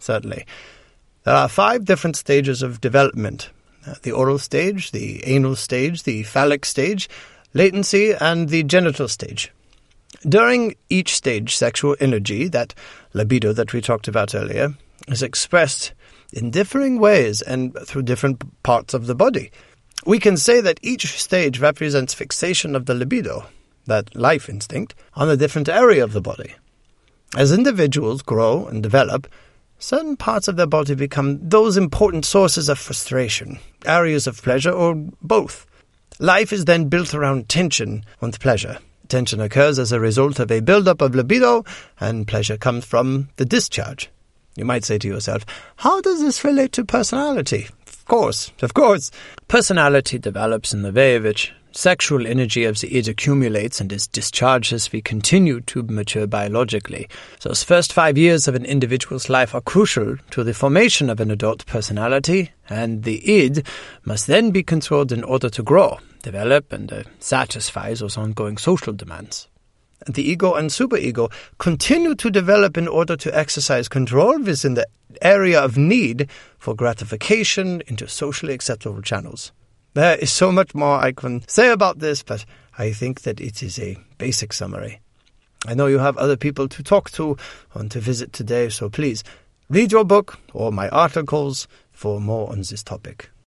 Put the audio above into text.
certainly. There are 5 different stages of development. The oral stage, the anal stage, the phallic stage, latency, and the genital stage. During each stage, sexual energy, that libido that we talked about earlier, is expressed in differing ways and through different parts of the body. We can say that each stage represents fixation of the libido, that life instinct, on a different area of the body. As individuals grow and develop, certain parts of their body become those important sources of frustration, areas of pleasure, or both. Life is then built around tension and pleasure. Tension occurs as a result of a build-up of libido, and pleasure comes from the discharge. You might say to yourself, how does this relate to personality? Of course. Personality develops in the way in which sexual energy of the id accumulates and is discharged as we continue to mature biologically. Those first 5 years of an individual's life are crucial to the formation of an adult personality, and the id must then be controlled in order to grow, develop, and satisfy those ongoing social demands. And the ego and superego continue to develop in order to exercise control within the area of need for gratification into socially acceptable channels. There is so much more I can say about this, but I think that it is a basic summary. I know you have other people to talk to and to visit today, so please read your book or my articles for more on this topic.